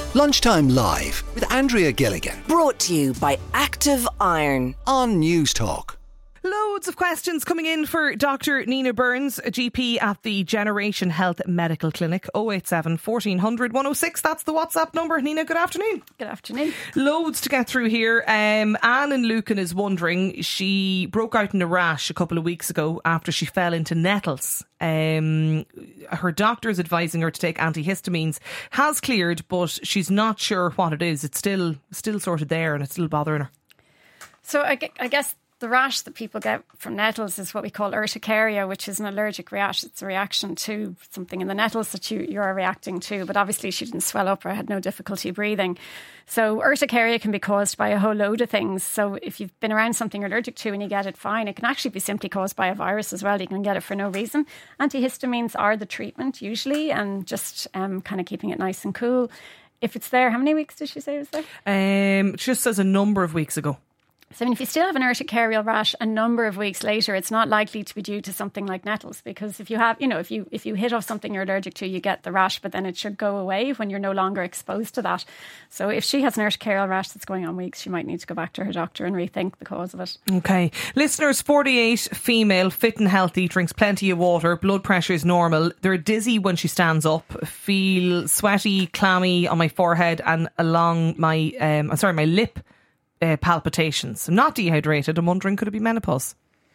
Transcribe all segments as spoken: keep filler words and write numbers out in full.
Lunchtime Live with Andrea Gilligan. Brought to you by Active Iron on News Talk. Loads of questions coming in for Doctor Nina Burns, a G P at the Generation Health Medical Clinic. oh eight seven, fourteen hundred, one oh six. That's the WhatsApp number. Nina, good afternoon. Good afternoon. Loads to get through here. Um, Anne in Lucan is wondering, she broke out in a rash a couple of weeks ago after she fell into nettles. Um, her doctor is advising her to take antihistamines. Has cleared, but she's not sure what it is. It's still still sort of there and it's still bothering her. So I, gu- I guess the rash that people get from nettles is what we call urticaria, which is an allergic reaction. It's a reaction to something in the nettles that you, you're reacting to. But obviously she didn't swell up or had no difficulty breathing. So urticaria can be caused by a whole load of things. So if you've been around something you're allergic to and you get it fine, it can actually be simply caused by a virus as well. You can get it for no reason. Antihistamines are the treatment usually, and just um, kind of keeping it nice and cool. If it's there, how many weeks did she say it was there? Um, it just says a number of weeks ago. So I mean, if you still have an urticarial rash a number of weeks later, it's not likely to be due to something like nettles, because if you have, you know, if you if you hit off something you're allergic to, you get the rash, but then it should go away when you're no longer exposed to that. So if she has an urticarial rash that's going on weeks, she might need to go back to her doctor and rethink the cause of it. Okay. Listeners, forty-eight, female, fit and healthy, drinks plenty of water, blood pressure is normal. They're dizzy when she stands up, feel sweaty, clammy on my forehead and along my, um, I'm sorry, my lip. Uh, palpitations. I'm not dehydrated. I'm wondering, could it be menopause?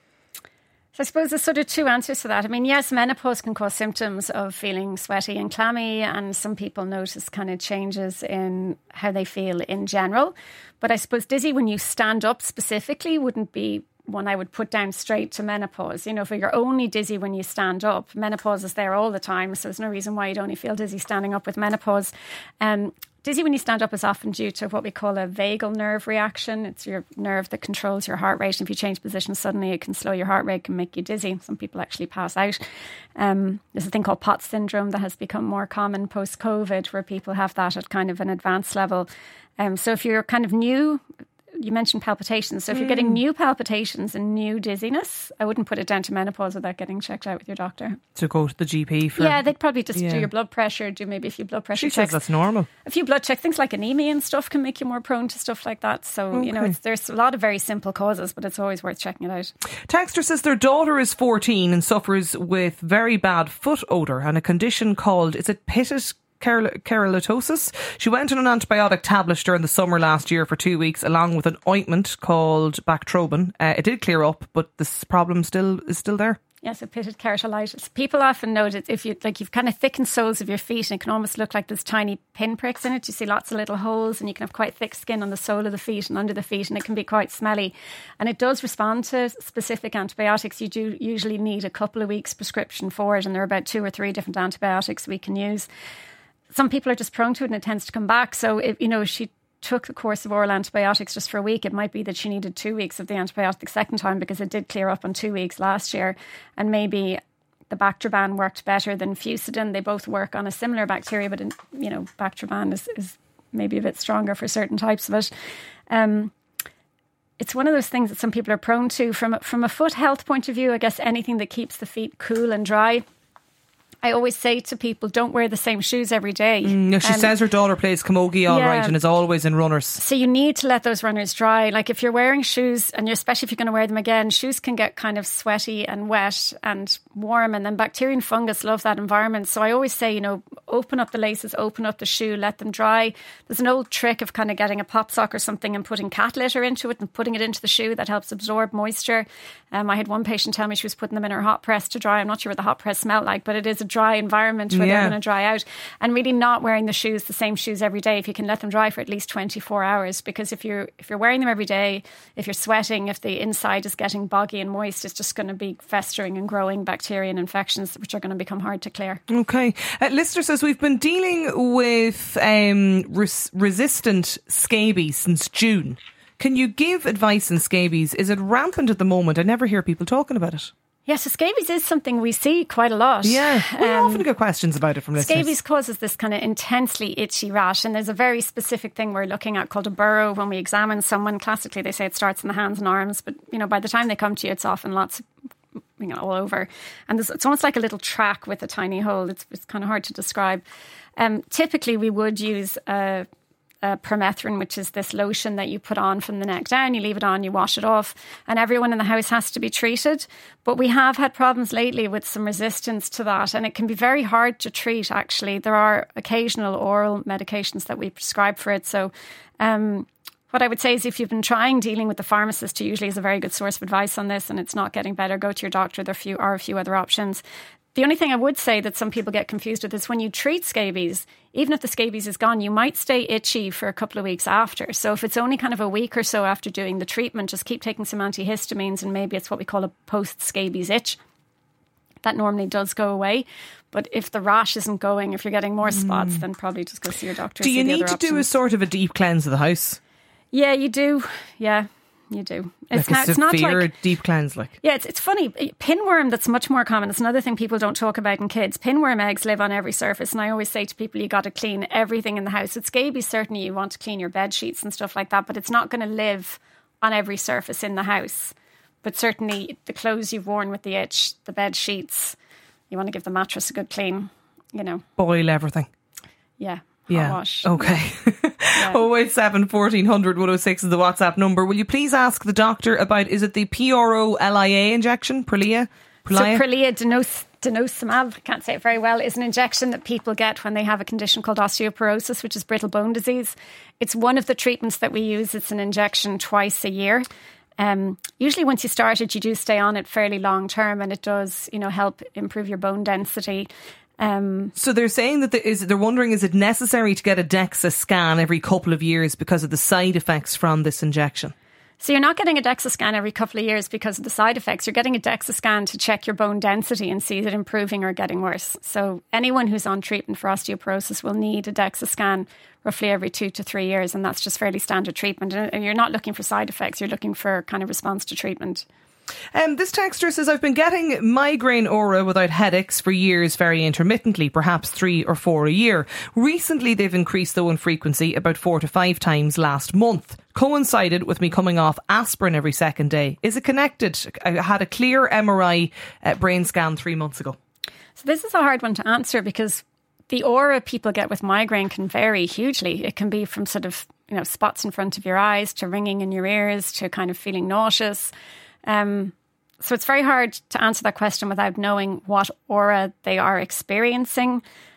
So I suppose there's sort of two answers to that. I mean, yes, menopause can cause symptoms of feeling sweaty and clammy, and some people notice kind of changes in how they feel in general. But I suppose dizzy when you stand up specifically wouldn't be one I would put down straight to menopause. You know, if you're only dizzy when you stand up, menopause is there all the time, so there's no reason why you'd only feel dizzy standing up with menopause. Um, Dizzy when you stand up is often due to what we call a vagal nerve reaction. It's your nerve that controls your heart rate. If you change position suddenly, it can slow your heart rate, can make you dizzy. Some people actually pass out. Um, there's a thing called POTS syndrome that has become more common post-COVID, where people have that at kind of an advanced level. Um, so if you're kind of new, you mentioned palpitations. So if you're getting new palpitations and new dizziness, I wouldn't put it down to menopause without getting checked out with your doctor. To go to the G P for... Yeah, they'd probably just yeah. do your blood pressure, do maybe a few blood pressure she checks. She says that's normal. A few blood checks, things like anemia and stuff can make you more prone to stuff like that. So, okay. you know, it's, there's a lot of very simple causes, but it's always worth checking it out. Texter says their daughter is fourteen and suffers with very bad foot odour and a condition called, is it pitted keratosis? She went on an antibiotic tablet during the summer last year for two weeks along with an ointment called Bactroban. Uh, it did clear up, but this problem still is still there. Yes, so pitted keratolysis. People often note it if you like you've kind of thickened soles of your feet, and it can almost look like there's tiny pinpricks in it. You see lots of little holes, and you can have quite thick skin on the sole of the feet and under the feet, and it can be quite smelly. And it does respond to specific antibiotics. You do usually need a couple of weeks prescription for it, and there are about two or three different antibiotics we can use. Some people are just prone to it and it tends to come back. So, if, you know, if she took the course of oral antibiotics just for a week, it might be that she needed two weeks of the antibiotic the second time, because it did clear up on two weeks last year. And maybe the Bactroban worked better than Fusidin. They both work on a similar bacteria, but, in, you know, Bactroban is, is maybe a bit stronger for certain types of it. Um, it's one of those things that some people are prone to. From, from a foot health point of view, I guess anything that keeps the feet cool and dry. I always say to people, don't wear the same shoes every day. Mm, no, she um, says her daughter plays camogie all yeah. right and is always in runners. So you need to let those runners dry. Like if you're wearing shoes, and you're, especially if you're going to wear them again, shoes can get kind of sweaty and wet and warm, and then bacteria and fungus love that environment. So I always say, you know, open up the laces, open up the shoe, let them dry. There's an old trick of kind of getting a pop sock or something and putting cat litter into it and putting it into the shoe. That helps absorb moisture. Um, I had one patient tell me she was putting them in her hot press to dry. I'm not sure what the hot press smelled like, but it is a dry environment where yeah. they're going to dry out. And really not wearing the shoes, the same shoes every day, if you can let them dry for at least twenty-four hours. Because if you're if you're wearing them every day, if you're sweating, if the inside is getting boggy and moist, it's just going to be festering and growing bacteria and infections, which are going to become hard to clear. Okay. Uh, Lister says we've been dealing with um, res- resistant scabies since June. Can you give advice on scabies? Is it rampant at the moment? I never hear people talking about it. Yes, so scabies is something we see quite a lot. Yeah, we um, often get questions about it from listeners. Scabies causes this kind of intensely itchy rash, and there's a very specific thing we're looking at called a burrow when we examine someone. Classically, they say it starts in the hands and arms, but you know, by the time they come to you, it's often lots of, you know, all over. And it's almost like a little track with a tiny hole. It's, it's kind of hard to describe. Um, typically, we would use a, a permethrin, which is this lotion that you put on from the neck down. You leave it on, you wash it off, and everyone in the house has to be treated. But we have had problems lately with some resistance to that, and it can be very hard to treat, actually. There are occasional oral medications that we prescribe for it. So um, what I would say is if you've been trying dealing with the pharmacist, who usually is a very good source of advice on this, and it's not getting better, go to your doctor. There few, are a few other options. The only thing I would say that some people get confused with is when you treat scabies, even if the scabies is gone, you might stay itchy for a couple of weeks after. So if it's only kind of a week or so after doing the treatment, just keep taking some antihistamines, and maybe it's what we call a post-scabies itch. That normally does go away. But if the rash isn't going, if you're getting more spots, mm. then probably just go see your doctor. Do you need to options. do a sort of a deep cleanse of the house? Yeah, you do. Yeah. You do. It's, like a not, severe it's not like, deep cleanse, like. Yeah, it's it's funny. Pinworm, that's much more common. It's another thing people don't talk about in kids. Pinworm eggs live on every surface, and I always say to people, you got to clean everything in the house. With scabies, certainly you want to clean your bed sheets and stuff like that, but it's not going to live on every surface in the house. But certainly the clothes you've worn with the itch, the bed sheets, you want to give the mattress a good clean. You know, boil everything. Yeah. Yeah. Wash. Okay. Yeah. oh eight seven, fourteen hundred, one oh six is the WhatsApp number. Will you please ask the doctor about, is it the P R O L I A injection? Prolia? Prolia? So Prolia denos, denosumab, I can't say it very well, is an injection that people get when they have a condition called osteoporosis, which is brittle bone disease. It's one of the treatments that we use. It's an injection twice a year. Um, usually once you start it, you do stay on it fairly long term, and it does, you know, help improve your bone density. Um, so they're saying that there is, they're wondering, is it necessary to get a DEXA scan every couple of years because of the side effects from this injection? So you're not getting a DEXA scan every couple of years because of the side effects. You're getting a DEXA scan to check your bone density and see is it improving or getting worse. So anyone who's on treatment for osteoporosis will need a DEXA scan roughly every two to three years, and that's just fairly standard treatment. And you're not looking for side effects, you're looking for kind of response to treatment. Um, this texter says, I've been getting migraine aura without headaches for years, very intermittently, perhaps three or four a year. Recently they've increased though in frequency, about four to five times last month. Coincided with me coming off aspirin every second day. Is it connected? I had a clear M R I uh, brain scan three months ago. So this is a hard one to answer because the aura people get with migraine can vary hugely. It can be from sort of, you know, spots in front of your eyes to ringing in your ears to kind of feeling nauseous. Um, so it's very hard to answer that question without knowing what aura they are experiencing.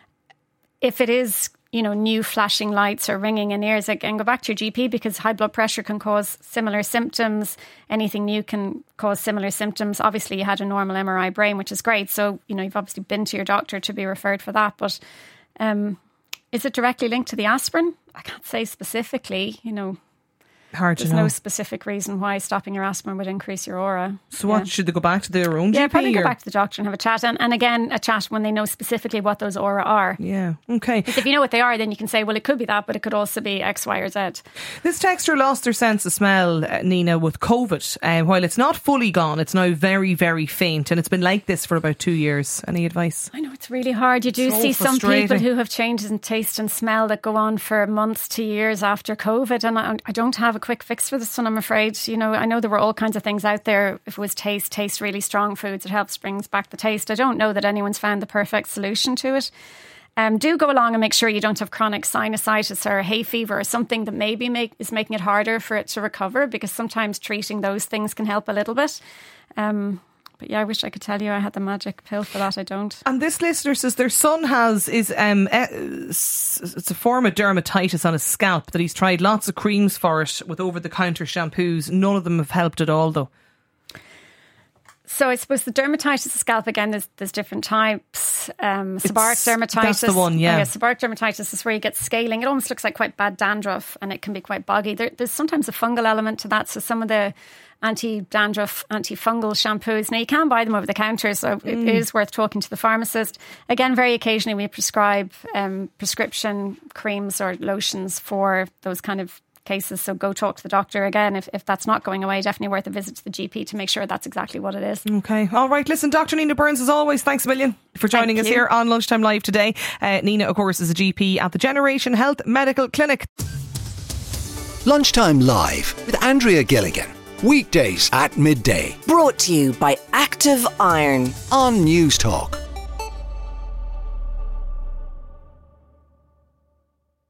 If it is, you know, new flashing lights or ringing in ears, again, go back to your G P because high blood pressure can cause similar symptoms. Anything new can cause similar symptoms. Obviously, you had a normal M R I brain, which is great. So, you know, you've obviously been to your doctor to be referred for that. But um, is it directly linked to the aspirin? I can't say specifically, you know. Hard There's to know. no specific reason why stopping your aspirin would increase your aura. So what, yeah. should they go back to their own yeah, G P? Yeah, probably or? go back to the doctor and have a chat. And, and again, a chat when they know specifically what those aura are. Yeah, okay. Because if you know what they are, then you can say, well, it could be that, but it could also be X, Y or Z. This texter lost their sense of smell, uh, Nina, with COVID. Um, while it's not fully gone, it's now very, very faint. And it's been like this for about two years. Any advice? I know, it's really hard. You do so see some people who have changes in taste and smell that go on for months to years after COVID. And I, I don't have a quick fix for this one, I'm afraid. You know, I know there were all kinds of things out there. If it was taste, taste really strong foods, it helps brings back the taste. I don't know that anyone's found the perfect solution to it. Um, do go along and make sure you don't have chronic sinusitis or hay fever or something that maybe make, is making it harder for it to recover, because sometimes treating those things can help a little bit. Um, But yeah, I wish I could tell you I had the magic pill for that. I don't. And this listener says their son has is um it's a form of dermatitis on his scalp, that he's tried lots of creams for it with over-the-counter shampoos. None of them have helped at all, though. So I suppose the dermatitis of the scalp, again, there's, there's different types. Um, seborrheic dermatitis. That's the one, yeah. Oh, yeah. Seborrheic dermatitis is where you get scaling. It almost looks like quite bad dandruff, and it can be quite boggy. There, there's sometimes a fungal element to that. So some of the anti-dandruff, anti-fungal shampoos, now you can buy them over the counter, so mm. it is worth talking to the pharmacist. Again, very occasionally we prescribe um, prescription creams or lotions for those kind of cases, so go talk to the doctor. Again, if, if that's not going away, definitely worth a visit to the G P to make sure that's exactly what it is. Okay, all right, listen, Doctor Nina Burns, as always, thanks a million for joining Thank us you. here on Lunchtime Live today. uh, Nina, of course, is a G P at the Generation Health Medical Clinic. Lunchtime Live with Andrea Gilligan, weekdays at midday, Brought to you by Active Iron on News Talk.